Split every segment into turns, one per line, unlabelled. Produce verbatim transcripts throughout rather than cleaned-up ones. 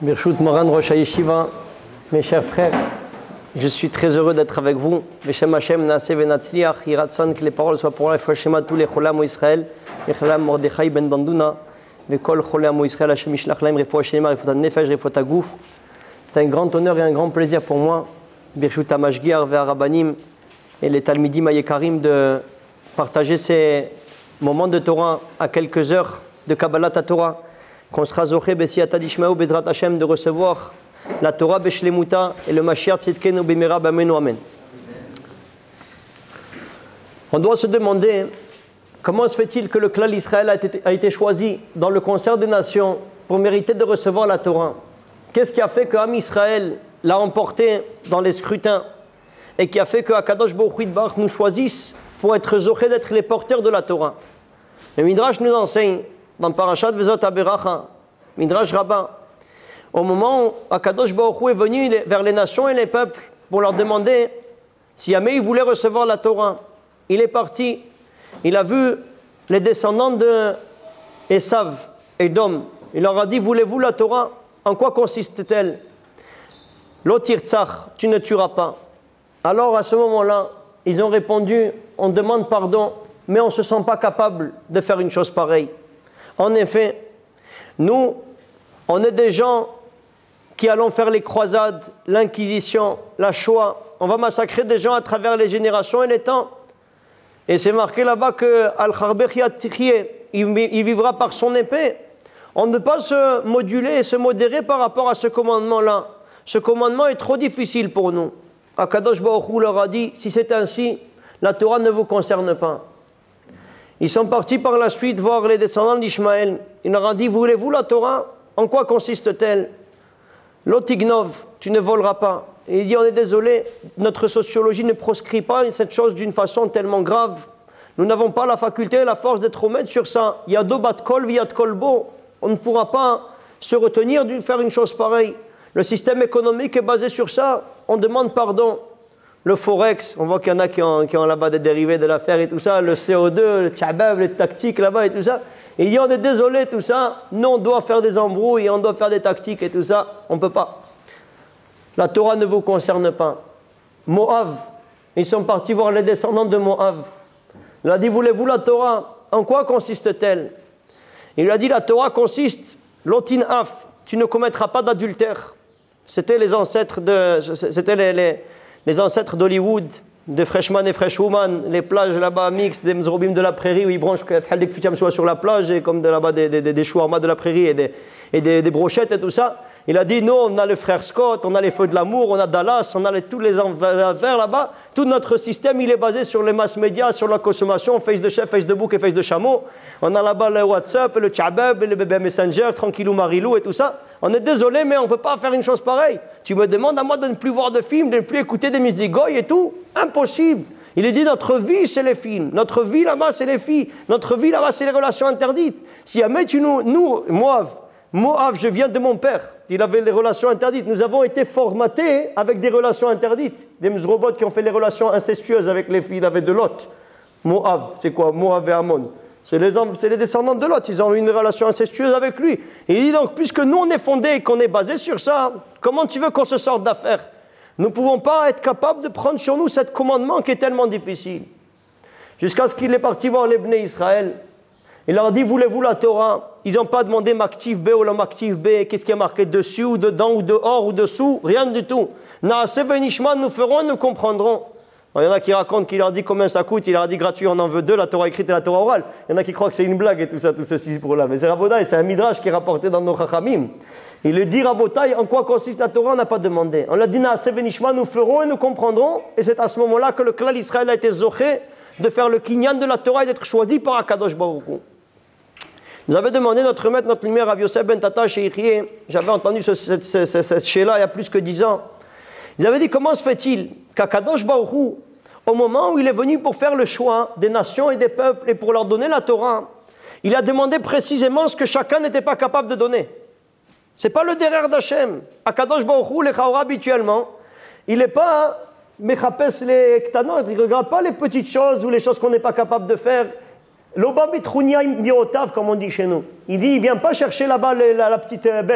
Birshut Moran Rosh HaYeshiva, mes chers frères, je suis très heureux d'être avec vous. Beshem Hashem Naaseh Venatzliach, Yiratson, que les paroles soient pour la foi Shema tous les Cholam Israël, Yechalam Mordechai Ben Banduna, Vekol Cholam Israël, Hashem Yishlach Laim, Refoua Shelema, Refoua Nefesh, Refoua Gouf. C'est un grand honneur et un grand plaisir pour moi, Birshut HaMashgiach Ve'Arabanim et les Talmidim Ayekarim, de partager ces moments de Torah à quelques heures de Kabbalat Torah, qu'on sera zoché B'siyata d'Ishmael Bezrat Hashem de recevoir la Torah B'shlemuta et le Mashiach Tzidkenu B'mera B'amenu Amen. On doit se demander comment se fait-il que le clan d'Israël a été, a été choisi dans le concert des nations pour mériter de recevoir la Torah. Qu'est-ce qui a fait que Am Israël l'a emporté dans les scrutins et qui a fait que Akadosh Baruch Hu Yitbarach nous choisisse pour être zoché d'être les porteurs de la Torah. Le Midrash nous enseigne dans Parashat Vezot Aberacha, Midrash Rabbah, au moment où Akadosh Baruch Hu est venu vers les nations et les peuples pour leur demander si jamais ils voulaient recevoir la Torah. Il est parti, il a vu les descendants de Esav, Edom. Il leur a dit: voulez-vous la Torah? En quoi consiste-t-elle? Lo tirtzach, tu ne tueras pas. Alors à ce moment-là, ils ont répondu: on demande pardon, mais on ne se sent pas capable de faire une chose pareille. En effet, nous, on est des gens qui allons faire les croisades, l'inquisition, la Shoah. On va massacrer des gens à travers les générations et les temps. Et c'est marqué là-bas que Al-Kharbech Yattichie, il vivra par son épée. On ne peut pas se moduler et se modérer par rapport à ce commandement-là. Ce commandement est trop difficile pour nous. Akadosh Baruch Hu leur a dit: si c'est ainsi, la Torah ne vous concerne pas. Ils sont partis par la suite voir les descendants d'Ishmaël. Il leur a dit: voulez-vous la Torah? En quoi consiste-t-elle? Lotignov, tu ne voleras pas. Et il dit: on est désolé, notre sociologie ne proscrit pas cette chose d'une façon tellement grave. Nous n'avons pas la faculté et la force d'être honnêtes sur ça. Yado bat kol viyad kolbo. On ne pourra pas se retenir de faire une chose pareille. Le système économique est basé sur ça. On demande pardon. Le forex, on voit qu'il y en a qui ont, qui ont là-bas des dérivés de l'affaire et tout ça, le C O deux, le tchabab, les tactiques là-bas et tout ça. Et il dit: on est désolé, tout ça, nous on doit faire des embrouilles, on doit faire des tactiques et tout ça, on ne peut pas. La Torah ne vous concerne pas. Moab, ils sont partis voir les descendants de Moab. Il a dit: voulez-vous la Torah? En quoi consiste-t-elle? Il lui a dit: la Torah consiste, lotin af, tu ne commettras pas d'adultère. C'était les ancêtres de, c'était les, les Les ancêtres d'Hollywood, de Freshman et Freshwoman, les plages là-bas mixtes, des mzrobim de la prairie où ils branchent soit sur la plage, et comme de là-bas des, des, des shawarma de la prairie et, des, et des, des brochettes et tout ça. Il a dit: non, on a le frère Scott, on a les Feux de l'amour, on a Dallas, on a les, tous les affaires là-bas. Tout notre système, il est basé sur les mass médias, sur la consommation, face de chef, face de bouc et face de chameau. On a là-bas le WhatsApp, le Tchabab, le bébé Messenger, tranquillou marilou et tout ça. On est désolé, mais on ne peut pas faire une chose pareille. Tu me demandes à moi de ne plus voir de films, de ne plus écouter des musiques goy et tout? Impossible. Il est dit: notre vie, c'est les films. Notre vie là-bas, c'est les filles. Notre vie là-bas, c'est les relations interdites. Si jamais tu nous... nous Moab, Moab, je viens de mon père. Il avait les relations interdites. Nous avons été formatés avec des relations interdites. Des robots qui ont fait les relations incestueuses avec les filles avec de Lot. Moab, c'est quoi? Moab et Ammon. C'est les, c'est les descendants de Lot. Ils ont eu une relation incestueuse avec lui. Et il dit donc: puisque nous, on est fondés et qu'on est basé sur ça, comment tu veux qu'on se sorte d'affaire? Nous ne pouvons pas être capables de prendre sur nous ce commandement qui est tellement difficile. Jusqu'à ce qu'il est parti voir les Bnei Israël. Il leur a dit: voulez-vous la Torah? Ils n'ont pas demandé Maktiv B ou la Maktiv B, qu'est-ce qui est marqué dessus ou dedans ou dehors ou dessous, rien du tout. Naaseh Venishma, nous ferons et nous comprendrons. Alors, il y en a qui racontent qu'il leur a dit combien ça coûte, il leur a dit gratuit, on en veut deux, la Torah écrite et la Torah orale. Il y en a qui croient que c'est une blague et tout ça, tout ceci pour là. Mais c'est Rabotai, c'est un midrash qui est rapporté dans nos Chachamim. Il lui dit: Rabotai, en quoi consiste la Torah? On n'a pas demandé. On l'a dit: Naaseh Venishma, nous ferons et nous comprendrons. Et c'est à ce moment-là que le clan d'Israël a été zoché de faire le kinyan de la Torah et d'être choisi par Akadosh Baruch Hu. Nous avait demandé notre maître, notre lumière, Rav Yosef Ben Tata Sheikhie. J'avais entendu ce, ce, ce, ce, ce chez-là il y a plus que dix ans. Ils avaient dit: comment se fait-il qu'Akadosh Baruch Hu, au moment où il est venu pour faire le choix des nations et des peuples et pour leur donner la Torah, il a demandé précisément ce que chacun n'était pas capable de donner. Ce n'est pas le derer d'Hachem. Akadosh Baruch Hu, les chaora habituellement, il n'est pas mechapes les ktanot, il ne regarde pas les petites choses ou les choses qu'on n'est pas capable de faire. L'oba mitrounia miotav, comme on dit chez nous. Il dit: il ne vient pas chercher là-bas la, la petite bête.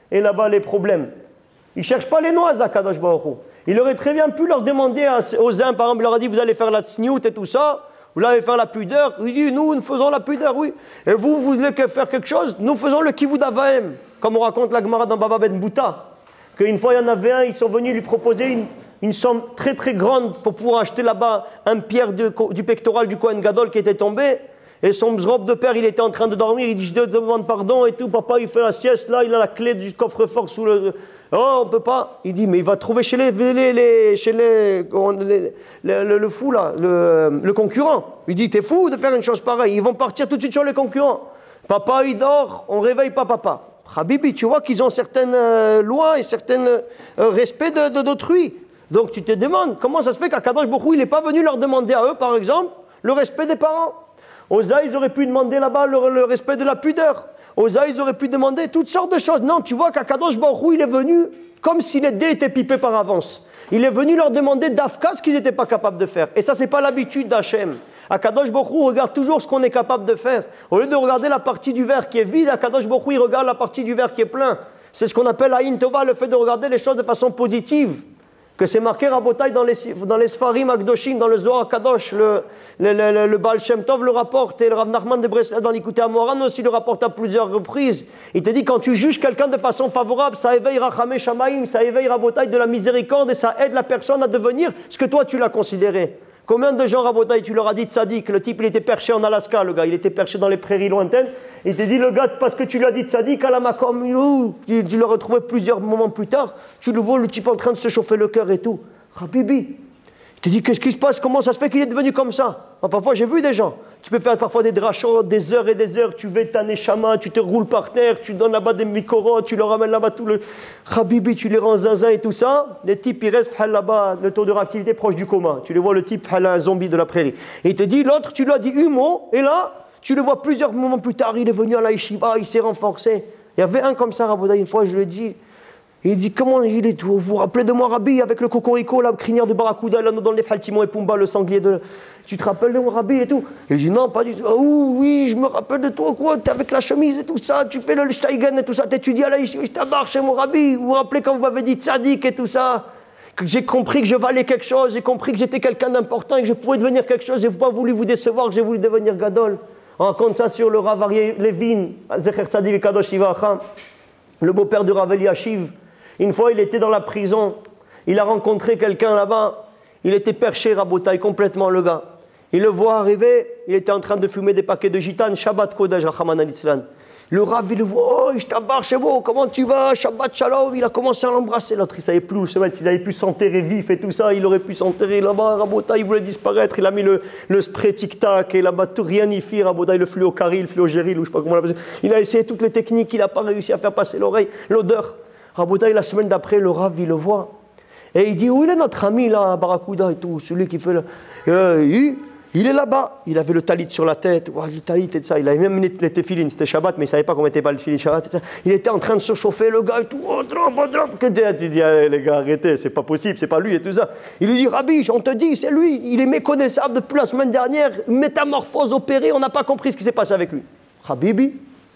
et là-bas les problèmes. Il ne cherche pas les noises à Kadosh Baruch Hu. Il aurait très bien pu leur demander à, aux uns, par exemple, il leur a dit, vous allez faire la tsniout et tout ça, vous allez faire la pudeur. Il dit, nous, nous faisons la pudeur, oui. Et vous, vous voulez faire quelque chose, nous faisons le kivud avaim. Comme on raconte la Gemara dans Baba Ben Bouta, qu'une fois il y en avait un, ils sont venus lui proposer une, une somme très très grande pour pouvoir acheter là-bas un pierre de, du pectoral du Kohen Gadol qui était tombé. Et son robe de père, il était en train de dormir, il dit, je te demande pardon et tout, papa, il fait la sieste, là, il a la clé du coffre-fort sous le... Oh, on ne peut pas. Il dit, mais il va trouver chez les, les, les, chez les, les le, le, le fou, là, le, le concurrent. Il dit, t'es fou de faire une chose pareille, ils vont partir tout de suite sur les concurrents. Papa, il dort, on ne réveille pas papa. Habibi, tu vois qu'ils ont certaines euh, lois et certains euh, respects de, de, d'autrui. Donc tu te demandes, comment ça se fait qu'Akadosh Baruch Hu, il n'est pas venu leur demander à eux, par exemple, le respect des parents. Osa, ils auraient pu demander là-bas le, le respect de la pudeur. Osa, ils auraient pu demander toutes sortes de choses. Non, tu vois qu'Akadosh Baruch Hu, il est venu comme si les dés étaient pipés par avance. Il est venu leur demander d'Afka ce qu'ils n'étaient pas capables de faire. Et ça, ce n'est pas l'habitude d'Hachem. Akadosh Baruch Hu regarde toujours ce qu'on est capable de faire. Au lieu de regarder la partie du verre qui est vide, Akadosh Baruch Hu, il regarde la partie du verre qui est plein. C'est ce qu'on appelle Aïn Tova, le fait de regarder les choses de façon positive. Que c'est marqué Rabotai dans les, dans les Sfarim Akdoshim, dans le Zohar Kadosh, le, le, le, le Baal Shem Tov le rapporte, et le Rav Nachman de Breslev dans l'Ikouté Amoran aussi le rapporte à plusieurs reprises. Il te dit, quand tu juges quelqu'un de façon favorable, ça éveille Rachamé Shamaim, ça éveille Rabotai de la miséricorde, et ça aide la personne à devenir ce que toi tu l'as considéré. Combien de gens, Rabotai, tu leur as dit tzaddik, le type il était perché en Alaska, le gars, il était perché dans les prairies lointaines, il te dit, le gars, parce que tu lui as dit tzaddik, à la makom, tu, tu le retrouvais plusieurs moments plus tard, tu le vois, le type en train de se chauffer le cœur et tout. Habibi, il te dit, qu'est-ce qui se passe, comment ça se fait qu'il est devenu comme ça? Enfin, parfois, j'ai vu des gens, tu peux faire parfois des drachot, des heures et des heures, tu vas ta neshama, tu te roules par terre, tu donnes là-bas des mikorot, tu leur ramènes là-bas tout le Habibi, tu les rends zinzin et tout ça. Les types, ils restent là-bas, le taux de réactivité proche du coma. Tu les vois, le type, un zombie de la prairie. Et il te dit, l'autre, tu lui as dit un mot, et là, tu le vois plusieurs moments plus tard, il est venu à la yeshiva, il s'est renforcé. Il y avait un comme ça, Raboda, une fois, je lui ai dit, il dit, comment il est tout? Vous vous rappelez de moi, Rabbi, avec le cocorico, la crinière de Barracuda, là, dans les Timon et Pumba, le sanglier de... Tu te rappelles de moi, Rabbi, et tout? Il dit, non, pas du tout. Oh, oui, je me rappelle de toi, quoi, t'es avec la chemise et tout ça, tu fais le Steigen et tout ça, t'étudies à la yeshiva, je t'abarre chez mon Rabbi. Vous vous rappelez quand vous m'avez dit tzaddik et tout ça? Que j'ai compris que je valais quelque chose, j'ai compris que j'étais quelqu'un d'important et que je pouvais devenir quelque chose, j'ai pas voulu vous décevoir, que j'ai voulu devenir Gadol. On raconte ça sur le Rav Aryeh Levin, Zecher Tzadik et Kadosh Yivacha, le beau-père de Rav Eliashiv. Une fois, il était dans la prison, il a rencontré quelqu'un là-bas, il était perché, Rabotai, complètement le gars. Il le voit arriver, il était en train de fumer des paquets de gitane, Shabbat Kodesh, Rachaman al-Islan. Le Rav, il le voit, oh, je t'abarre chez moi, comment tu vas, Shabbat Shalom, il a commencé à l'embrasser. L'autre, il ne savait plus où se mettre, s'il avait pu s'enterrer vif et tout ça, il aurait pu s'enterrer là-bas, Rabotai, il voulait disparaître, il a mis le, le spray tic-tac, et là-bas, tout rien n'y fit, Rabotai, le fluocaril, le fluogéril, ou je ne sais pas comment on l'appelle. Il a essayé toutes les techniques, il n'a pas réussi à faire passer l'oreille, l'odeur. Rabotai, la semaine d'après, le Rav, il le voit. Et il dit, où il est notre ami là, à Barracuda et tout, celui qui fait le... Euh, il, il est là-bas. Il avait le talit sur la tête, wow, le talit et tout ça. Il avait même les téfilines, c'était Shabbat, mais il ne savait pas comment était pas le téfilin Shabbat. Et ça. Il était en train de se chauffer, le gars et tout. Oh, drop, oh, drop. Que tu dis, allez, les gars, arrêtez, c'est pas possible, c'est pas lui et tout ça. Il lui dit, Rabbi, on te dit, c'est lui. Il est méconnaissable depuis la semaine dernière, métamorphose opérée, on n'a pas compris ce qui s'est passé avec lui. Habibi,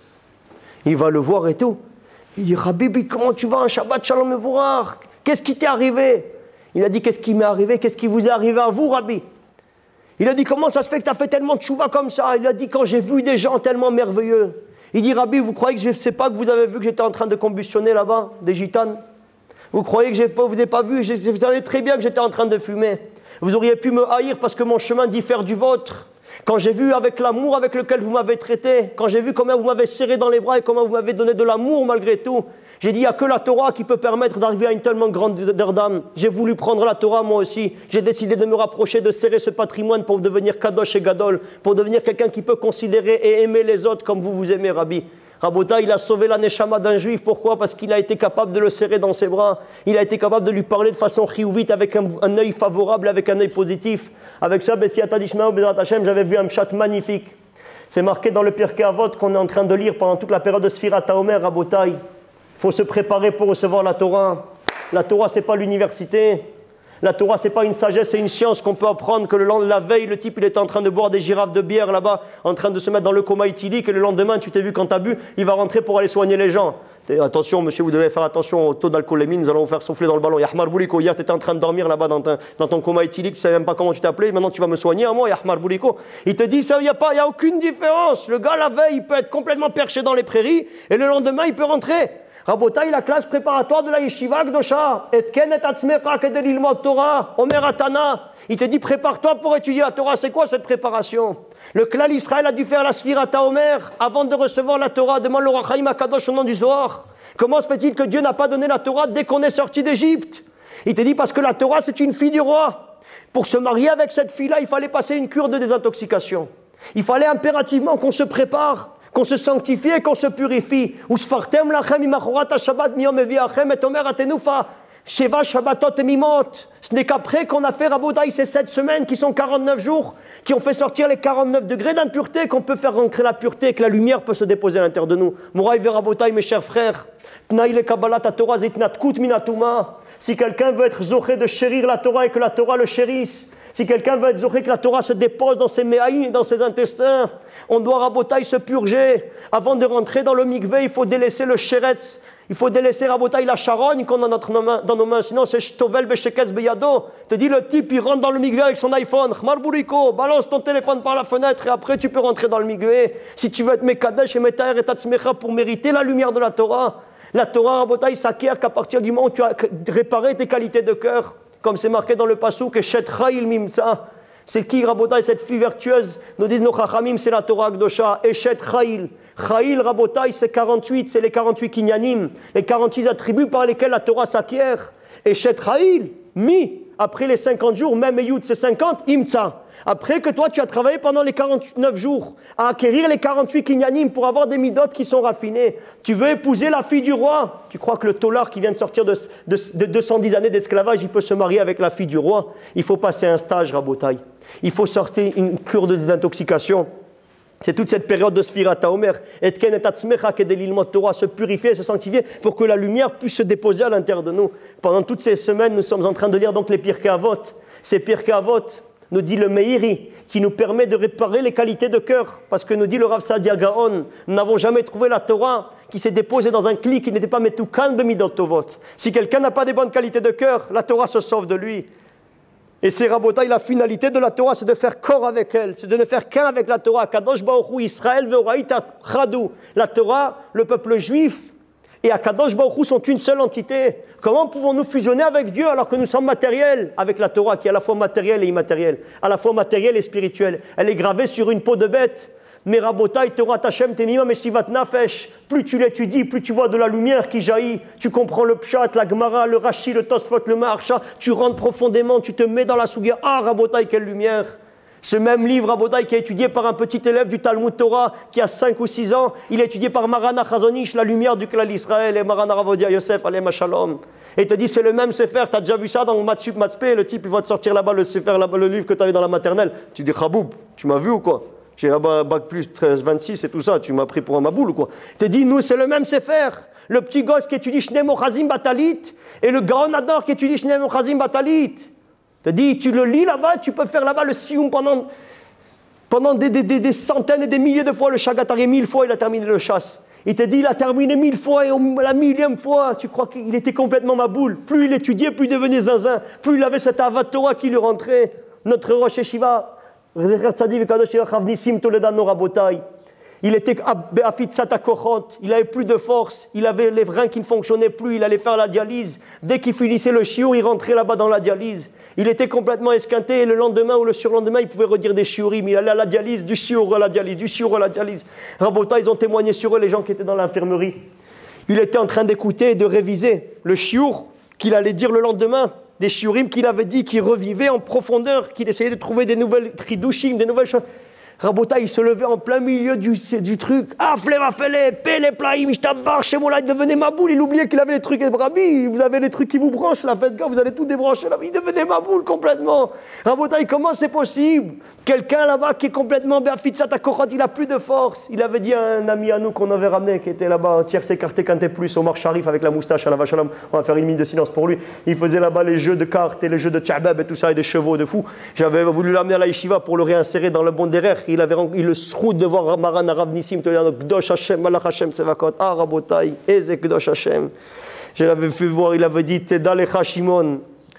il va le voir et tout. Il dit, Habibi, comment tu vas, un Shabbat Shalom Mevorach? Qu'est-ce qui t'est arrivé? Il a dit, qu'est-ce qui m'est arrivé? Qu'est-ce qui vous est arrivé à vous, Rabbi? Il a dit, comment ça se fait que tu as fait tellement de tchouva comme ça? Il a dit, quand j'ai vu des gens tellement merveilleux. Il dit, Rabbi, vous croyez que je ne sais pas que vous avez vu que j'étais en train de combustionner là-bas, des gitanes? Vous croyez que je ne vous ai pas vu? Je, vous savez très bien que j'étais en train de fumer. Vous auriez pu me haïr parce que mon chemin diffère du vôtre. Quand j'ai vu avec l'amour avec lequel vous m'avez traité, quand j'ai vu comment vous m'avez serré dans les bras et comment vous m'avez donné de l'amour malgré tout, j'ai dit, il n'y a que la Torah qui peut permettre d'arriver à une tellement grande d'âme. J'ai voulu prendre la Torah moi aussi. J'ai décidé de me rapprocher, de serrer ce patrimoine pour devenir Kadosh et Gadol, pour devenir quelqu'un qui peut considérer et aimer les autres comme vous vous aimez, Rabbi. Rabota, il a sauvé la neshama d'un juif. Pourquoi? Parce qu'il a été capable de le serrer dans ses bras. Il a été capable de lui parler de façon chiouvite, avec un, un œil favorable, avec un œil positif. Avec ça, Bessiata Dishmao, Bezrat Hashem, j'avais vu un pshat magnifique. C'est marqué dans le Pirkei Avot qu'on est en train de lire pendant toute la période de Sfirat HaOmer, Rabotai. Il faut se préparer pour recevoir la Torah. La Torah, ce n'est pas l'université. La Torah, c'est pas une sagesse, c'est une science qu'on peut apprendre que le lendemain, la veille, le type, il était en train de boire des girafes de bière là-bas, en train de se mettre dans le coma éthylique, et le lendemain, tu t'es vu quand tu as bu, il va rentrer pour aller soigner les gens. Et attention, monsieur, vous devez faire attention au taux d'alcoolémie, nous allons vous faire souffler dans le ballon. Yahmar Bouliko, hier, tu étais en train de dormir là-bas dans, dans ton coma éthylique, tu ne savais même pas comment tu t'appelais, maintenant tu vas me soigner à moi, Yahmar Bouliko. Il te dit, ça, il n'y a pas, il n'y a aucune différence. Le gars, la veille, il peut être complètement perché dans les prairies, et le lendemain, il peut rentrer. Rabotaï, la classe préparatoire de la yeshiva Gdosha, et ken et atzmecha kedel ilmod Torah, Omer Atana. Il te dit, prépare-toi pour étudier la Torah. C'est quoi cette préparation? Le clan Israël a dû faire la Sfirata Omer avant de recevoir la Torah. Demande l'Or HaChaim HaKadosh au nom du Zohar. Comment se fait-il que Dieu n'a pas donné la Torah dès qu'on est sorti d'Égypte? Il te dit, parce que la Torah, c'est une fille du roi. Pour se marier avec cette fille-là, il fallait passer une cure de désintoxication. Il fallait impérativement qu'on se prépare, qu'on se sanctifie et qu'on se purifie. Usfartem lachem imachorat ha-shabbat miyom eviachem et omer atenufa sheva shabbatot et mimot. Ce n'est qu'après qu'on a fait Rabotaï ces sept semaines qui sont quarante-neuf jours, qui ont fait sortir les quarante-neuf degrés d'impureté, qu'on peut faire rentrer la pureté et que la lumière peut se déposer à l'intérieur de nous. Mouraï ve Rabotaï, mes chers frères, Tnaï le kabbalat ha-Torah zitnatkut minatuma. Si quelqu'un veut être zoché de chérir la Torah et que la Torah le chérisse, si quelqu'un veut être zoché que la Torah se dépose dans ses méhaïm et dans ses intestins, on doit Rabotaï se purger. Avant de rentrer dans le mikvé, il faut délaisser le sheretz. Il faut délaisser Rabotaï la charogne qu'on a notre main, dans nos mains. Sinon, c'est shtovel besheketz beyado. Te dit le type, il rentre dans le mikvé avec son iPhone. Khmar bouriko, balance ton téléphone par la fenêtre et après tu peux rentrer dans le mikvé. Si tu veux être mekadesh et metaher et tatzmecha pour mériter la lumière de la Torah, la Torah Rabotaï s'acquiert qu'à partir du moment où tu as réparé tes qualités de cœur. Comme c'est marqué dans le passouk, que Shet Chayil Mimsa. C'est qui, Rabotaï, cette fille vertueuse? Nous disent nos Chachamim, c'est la Torah Akdosha. Et Shet Chayil. Chayil, Rabotaï, c'est quarante-huit, c'est les quarante-huit kinyanim, les quarante-huit attributs par lesquels la Torah s'acquiert. Et Shet Chayil, mi, après les cinquante jours, même Yud, c'est cinquante, Imtsa. Après que toi, tu as travaillé pendant les quarante-neuf jours à acquérir les quarante-huit kinyanim pour avoir des midotes qui sont raffinées. Tu veux épouser la fille du roi. Tu crois que le tolard qui vient de sortir de, de, de deux cent dix années d'esclavage, il peut se marier avec la fille du roi? Il faut passer un stage, Rabotaï. Il faut sortir une cure de désintoxication. C'est toute cette période de Sfirata Omer. Et ken et atzmecha kedel ilmod Torah, se purifier, se sanctifier pour que la lumière puisse se déposer à l'intérieur de nous. Pendant toutes ces semaines, nous sommes en train de lire donc les Pirkei Avot. Ces Pirkei Avot, nous dit le Meiri, qui nous permet de réparer les qualités de cœur. Parce que nous dit le Rav Saadia Gaon, nous n'avons jamais trouvé la Torah qui s'est déposée dans un cli qui n'était pas metukan b'midot tovot. Si quelqu'un n'a pas des bonnes qualités de cœur, la Torah se sauve de lui. Et c'est Rabotaï, la finalité de la Torah, c'est de faire corps avec elle, c'est de ne faire qu'un avec la Torah. Kadosh Baruch Hu Israël ve'oraïta chadou. La Torah, le peuple juif et Akadosh Baruch Hu sont une seule entité. Comment pouvons-nous fusionner avec Dieu alors que nous sommes matériels avec la Torah qui est à la fois matérielle et immatérielle, à la fois matérielle et spirituelle? Elle est gravée sur une peau de bête. Mais Rabotaï, Torah Tachem Temima Meshivat Nafesh, plus tu l'étudies, plus tu vois de la lumière qui jaillit, tu comprends le Pshat, la Gemara, le Rashi, le Tosfot, le Maharsha, tu rentres profondément, tu te mets dans la Sougia. Ah, Rabotaï, quelle lumière! Ce même livre, Rabotaï, qui est étudié par un petit élève du Talmud Torah qui a cinq ou six ans, il est étudié par Marana Chazonish, la lumière du Klal Israël, et Marana Ravodia Yosef, Alem Shalom. Et il te dit, c'est le même Sefer, tu as déjà vu ça dans Matsup Matspé, le type, il va te sortir là-bas le Sefer, là-bas, le livre que tu avais dans la maternelle. Tu dis, Khaboub, tu m'as vu ou quoi? J'ai un bac plus treize, vingt-six et tout ça, tu m'as pris pour un maboule ou quoi? Il te dit, nous, c'est le même Sefer. Le petit gosse qui étudie Shnei Mochazim Batalit et le Gaon Ador qui étudie Shnei Mochazim Batalit. Il te dit, tu le lis là-bas, tu peux faire là-bas le Sioum pendant, pendant des, des, des, des centaines et des milliers de fois. Le Shagatari, mille fois, il a terminé le chasse. Il te dit, il a terminé mille fois et la millième fois, tu crois qu'il était complètement maboule. Plus il étudiait, plus il devenait zinzin. Plus il avait cette Avat Torah qui lui rentrait. Notre Rosh Yeshiva, il était il n'avait plus de force, il avait les reins qui ne fonctionnaient plus, il allait faire la dialyse. Dès qu'il finissait le shiur, il rentrait là-bas dans la dialyse. Il était complètement esquinté et le lendemain ou le surlendemain, il pouvait redire des shiurim. Il allait à la dialyse, du shiur à la dialyse, du shiur à la dialyse. Rabota, ils ont témoigné sur eux, les gens qui étaient dans l'infirmerie. Il était en train d'écouter et de réviser le shiur qu'il allait dire le lendemain. Des shiurim qu'il avait dit, qu'il revivait en profondeur, qu'il essayait de trouver des nouvelles tridushim, des nouvelles choses. Rabota, il se levait en plein milieu du, du truc. Ah, flema fele, pele plaïm, ishtabar, chez moi là, il devenait ma boule. Il oubliait qu'il avait les trucs Rabbi. Vous avez les trucs qui vous branchent, la fête, gars, vous allez tout débrancher là. Il devenait ma boule complètement. Rabota, comment c'est possible? Quelqu'un là-bas qui est complètement béafitsat à Kochot, il a plus de force. Il avait dit à un ami à nous qu'on avait ramené, qui était là-bas, tiers écarté quand t'es plus, Omar Sharif avec la moustache à la vache à l'homme. On va faire une minute de silence pour lui. Il faisait là-bas les jeux de cartes et les jeux de tchabab et tout ça, et des chevaux de fou. J'avais voulu l'amener à la yeshiva pour le réinsérer dans le bon derrière. Il avait il le sroud de voir Maran Arav Nissim te dire Kdosh Hashem, Malach Hashem Tsevakot, Ah Rabotai, Eze Kdosh Hashem. Je l'avais fait voir, il avait dit Teda Lecha Shimon,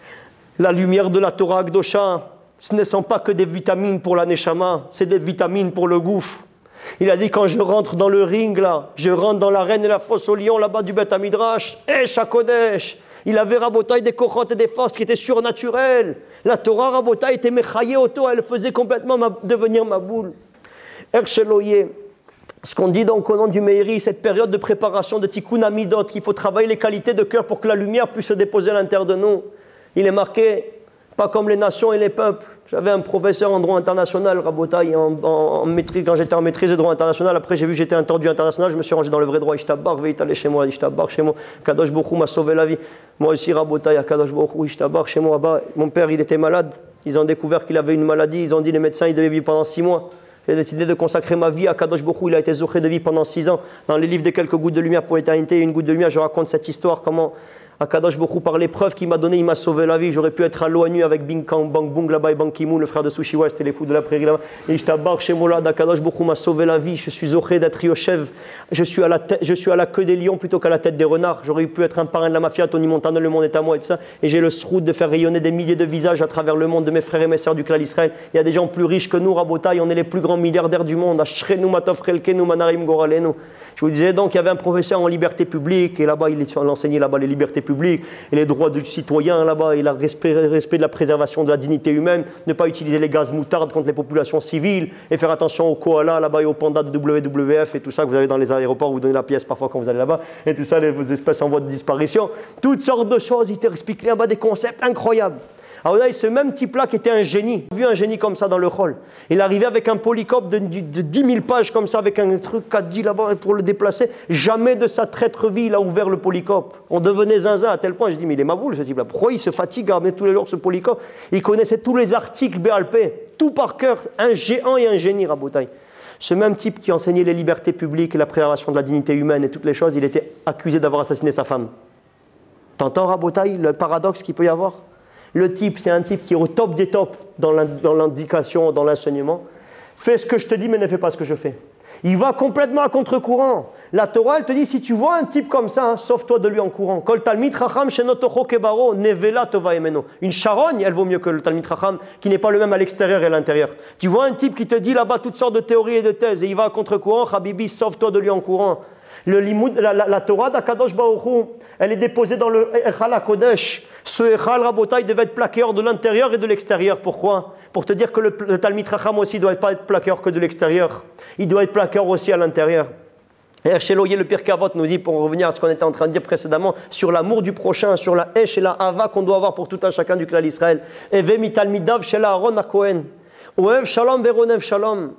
la lumière de la Torah Kdosha, ce ne sont pas que des vitamines pour la Neshama, c'est des vitamines pour le gouffre. Il a dit quand je rentre dans le ring là, je rentre dans l'arène et la fosse au lion là-bas du Beth Hamidrash, Esh HaKodesh. Il avait Rabotai des kochot et des forces qui étaient surnaturelles. La Torah Rabotai était mechaye auto, elle faisait complètement ma, devenir ma boule. Ercheloye, ce qu'on dit donc au nom du Meiri, cette période de préparation de Tikkun Amidot, qu'il faut travailler les qualités de cœur pour que la lumière puisse se déposer à l'intérieur de nous. Il est marqué, pas comme les nations et les peuples. J'avais un professeur en droit international, Rabotai, en, en, en maîtrise, quand j'étais en maîtrise de droit international. Après, j'ai vu que j'étais un tordu international, je me suis rangé dans le vrai droit. Ishtabar, veit aller chez moi, Ishtabar, chez moi. Kadosh Baruch Hu m'a sauvé la vie. Moi aussi, Rabotai, à Kadosh Baruch Hu, Ishtabar, chez moi. Bah, mon père, il était malade. Ils ont découvert qu'il avait une maladie. Ils ont dit, les médecins, il devait vivre pendant six mois. J'ai décidé de consacrer ma vie à Kadosh Baruch Hu. Il a été zoché de vie pendant six ans. Dans les livres des quelques gouttes de lumière pour l'éternité, une goutte de lumière, je raconte cette histoire, comment Akadosh Baruch Hu, par l'épreuve qu'il m'a donnée, il m'a sauvé la vie. J'aurais pu être à l'ONU avec Bing Kang Bang Bung là-bas et Ban Ki-moon, le frère de Sushiwa, c'était les fous de la prairie là-bas. Et je tabarre chez Molad, Akadosh Baruch Hu m'a sauvé la vie. Je suis zoché d'être Yoshev. Je suis à la tête, je suis à la queue des lions plutôt qu'à la tête des renards. J'aurais pu être un parrain de la mafia, Tony Montana, le monde est à moi et tout ça. Et j'ai le sroud de faire rayonner des milliers de visages à travers le monde de mes frères et mes sœurs du clan d'Israël. Il y a des gens plus riches que nous, Rabotai, on est les plus grands milliardaires du monde. Ashrenu Matov Chelkenu Manarim Goralenu. Je vous disais donc, il y avait un professeur en liberté publique, et là-bas, il enseignait là-bas les libertés publiques, et les droits du citoyen là-bas, et le respect, respect de la préservation de la dignité humaine, ne pas utiliser les gaz moutardes contre les populations civiles, et faire attention aux koalas là-bas et aux pandas de W W F, et tout ça que vous avez dans les aéroports, vous donnez la pièce parfois quand vous allez là-bas, et tout ça, les espèces en voie de disparition. Toutes sortes de choses, il t'explique là-bas des concepts incroyables. Alors là, ce même type-là qui était un génie, j'ai vu un génie comme ça dans le hall. Il arrivait avec un polycope de, de, de dix mille pages comme ça, avec un truc qu'a dit là-bas pour le déplacer. Jamais de sa traître vie, il a ouvert le polycope. On devenait zinzin à tel point, je dis, mais il est ma boule ce type-là. Pourquoi il se fatigue à ramener tous les jours ce polycope? Il connaissait tous les articles B L P, tout par cœur, un géant et un génie, Rabotai. Ce même type qui enseignait les libertés publiques et la préservation de la dignité humaine et toutes les choses, il était accusé d'avoir assassiné sa femme. T'entends, Rabotai, le paradoxe qu'il peut y avoir? Le type, c'est un type qui est au top des tops dans l'indication, dans l'enseignement. Fais ce que je te dis, mais ne fais pas ce que je fais. Il va complètement à contre-courant. La Torah, elle te dit, si tu vois un type comme ça, hein, sauve-toi de lui en courant. Kol talmid chacham shenotocho kebaro, nevela tova emeno. Une charogne, elle vaut mieux que le talmid chacham, qui n'est pas le même à l'extérieur et à l'intérieur. Tu vois un type qui te dit là-bas toutes sortes de théories et de thèses, et il va à contre-courant, Habibi, sauve-toi de lui en courant. Le limoud, la, la, la Torah d'Akadosh Baruch Hu, elle est déposée dans le Echal HaKodesh. Ce Echal Rabotai devait être plaqué hors de l'intérieur et de l'extérieur. Pourquoi? Pour te dire que le, le Talmid Chacham aussi ne doit pas être plaqué hors que de l'extérieur. Il doit être plaqué hors aussi à l'intérieur. Et Ercheloye, le Pirkei Avot, nous dit, pour revenir à ce qu'on était en train de dire précédemment, sur l'amour du prochain, sur la Esh et la Hava qu'on doit avoir pour tout un chacun du clan d'Israël. Eve mitalmidav shel Aaron HaKohen. Oev shalom veronev shalom.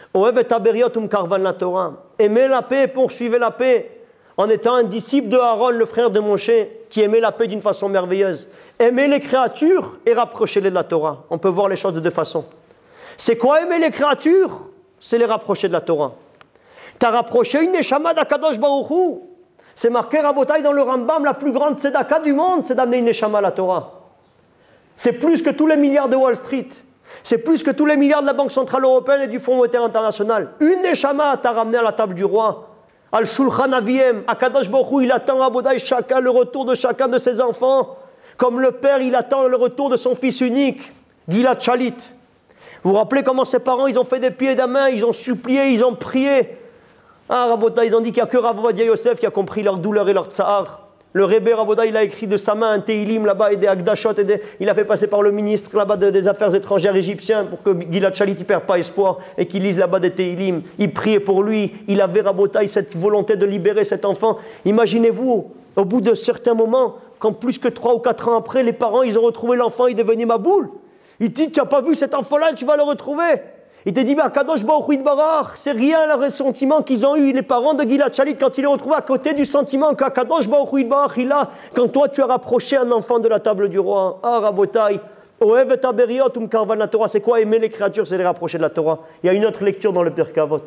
Aimer la paix et poursuivre la paix en étant un disciple de Aaron, le frère de Moshe, qui aimait la paix d'une façon merveilleuse. Aimer les créatures et rapprocher-les de la Torah. On peut voir les choses de deux façons. C'est quoi aimer les créatures? C'est les rapprocher de la Torah. Tu as rapproché une Neshama d'Akadosh Baruch Hu. C'est marqué, Rabotai, dans le Rambam, la plus grande tzedaka du monde, c'est d'amener une Neshama à la Torah. C'est plus que tous les milliards de Wall Street. C'est plus que tous les milliards de la Banque Centrale Européenne et du Fonds Monétaire International. Une Neshama t'a ramené à la table du roi. Al-Shulchan Aviem, Akadosh Baruch Hu, il attend Rabotai chacun, le retour de chacun de ses enfants. Comme le père, il attend le retour de son fils unique, Gilad Shalit. Vous vous rappelez comment ses parents, ils ont fait des pieds et des mains, ils ont supplié, ils ont prié. Ah, Rabotai, ils ont dit qu'il n'y a que Rav Ovadia Yosef qui a compris leur douleur et leur tsahar. Le Rebbe Rabotai, il a écrit de sa main un Teilim là-bas et des Agdashot. Et des... Il a fait passer par le ministre là-bas de, des Affaires étrangères égyptien pour que Gilad Shalit ne perde pas espoir et qu'il lise là-bas des Teilim. Il priait pour lui. Il avait Rabotai cette volonté de libérer cet enfant. Imaginez-vous, au bout de certains moments, quand plus que trois ou quatre ans après, les parents, ils ont retrouvé l'enfant, il devenait ma boule. Il dit, tu n'as pas vu cet enfant-là, tu vas le retrouver. Il te dit, bah, Kadosh Baruch Hu Yitbarach, c'est rien le ressentiment qu'ils ont eu, les parents de Gilad Shalit, quand il est retrouvé à côté du sentiment qu'Akadosh Baruch Hu Yitbarach, il a, quand toi tu as rapproché un enfant de la table du roi. Ah, Rabotai, Ohev et Aberiot, um Karvan la Torah, c'est quoi aimer les créatures, c'est les rapprocher de la Torah. Il y a une autre lecture dans le Pirkei Avot.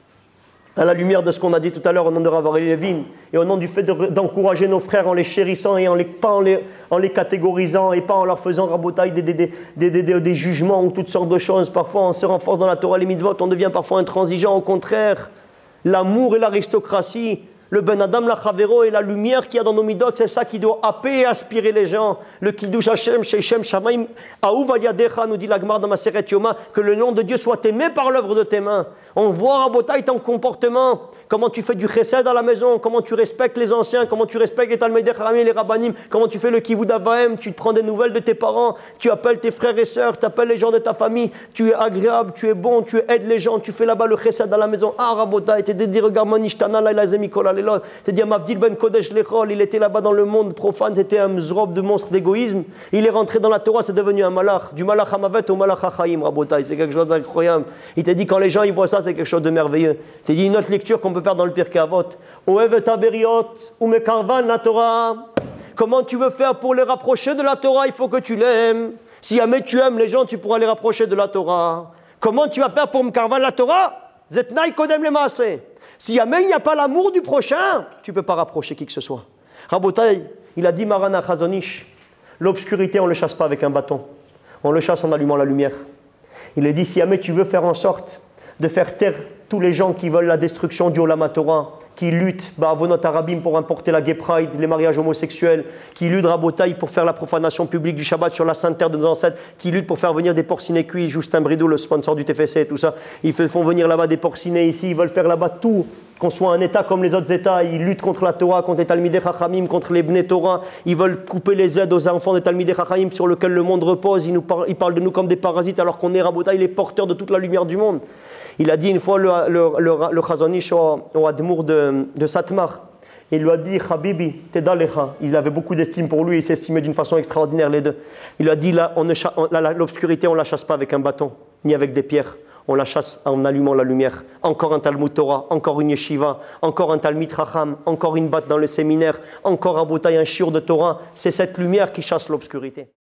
À la lumière de ce qu'on a dit tout à l'heure au nom de Rav Aryeh Levin et au nom du fait de, d'encourager nos frères en les chérissant et en les, pas en les, en les catégorisant et pas en leur faisant rabotaille des, des, des, des, des, des, des jugements ou toutes sortes de choses. Parfois on se renforce dans la Torah, les mitzvot, on devient parfois intransigeant. Au contraire, l'amour et l'aristocratie, le Ben Adam, la Chavero et la lumière qu'il y a dans nos midot, c'est ça qui doit happer et aspirer les gens. Le Kiddush Hashem, Sheishem, Shamaim, Ahuv al Yadecha, nous dit la Gemara dans Maseret Yoma, que le nom de Dieu soit aimé par l'œuvre de tes mains. On voit, Rabotai, ton comportement, comment tu fais du chesed à la maison, comment tu respectes les anciens, comment tu respectes les Talmidei Chachamim et les Rabbanim, comment tu fais le Kivud Avaim, tu te prends des nouvelles de tes parents, tu appelles tes frères et sœurs, tu appelles les gens de ta famille, tu es agréable, tu es bon, tu aides les gens, tu fais là-bas le chesed à la maison. Ah, Rabotai, tu te dis, regarde, Manishtana, la Ilazemikola, c'est-à-dire Mavdil ben Kodesh Lechol, il était là-bas dans le monde profane, c'était un mzrob de monstre d'égoïsme. Il est rentré dans la Torah, c'est devenu un malach. Du malach hamavet au malach hachaim, Rabotai, c'est quelque chose d'incroyable. Il t'a dit, quand les gens ils voient ça, c'est quelque chose de merveilleux. Il t'a dit une autre lecture qu'on peut faire dans le Pirkei Avot. Ohev et Aberiot, ou mekarvan la Torah. Comment tu veux faire pour les rapprocher de la Torah? Il faut que tu l'aimes. Si jamais tu aimes les gens, tu pourras les rapprocher de la Torah. Comment tu vas faire pour mekarvan la Torah? Zetnai kodem le maaseh. Si jamais il n'y a pas l'amour du prochain, tu ne peux pas rapprocher qui que ce soit. Rabotai, il a dit Marana Chazonish, l'obscurité on ne le chasse pas avec un bâton, on le chasse en allumant la lumière. Il a dit si jamais tu veux faire en sorte de faire taire tous les gens qui veulent la destruction du Olam HaTorah, qui luttent Ba'avonot Arabim pour importer la Gay Pride, les mariages homosexuels, qui luttent Rabotai pour faire la profanation publique du Shabbat sur la sainte terre de nos ancêtres, qui luttent pour faire venir des porcinés cuits, Justin Bridou, le sponsor du T F C et tout ça, ils font venir là-bas des porcinés ici, ils veulent faire là-bas tout, qu'on soit un État comme les autres États, ils luttent contre la Torah, contre les Talmidei Chachamim, contre les Bnei Torah, ils veulent couper les aides aux enfants des Talmidei Chachamim sur lesquels le monde repose, ils, nous parlent, ils parlent de nous comme des parasites alors qu'on est Rabotai, les porteurs de toute la lumière du monde. Il a dit une fois le, le, le, le Chazonish au, au Admour de, de Satmar, il lui a dit Habibi, Tedalecha. Il avait beaucoup d'estime pour lui, il s'estimait d'une façon extraordinaire les deux. Il lui a dit là, on ne cha- on, la, l'obscurité, on ne la chasse pas avec un bâton, ni avec des pierres. On la chasse en allumant la lumière. Encore un Talmud Torah, encore une yeshiva, encore un Talmid Chacham, encore une batte dans le séminaire, encore un Rabotai, un shiur de Torah. C'est cette lumière qui chasse l'obscurité.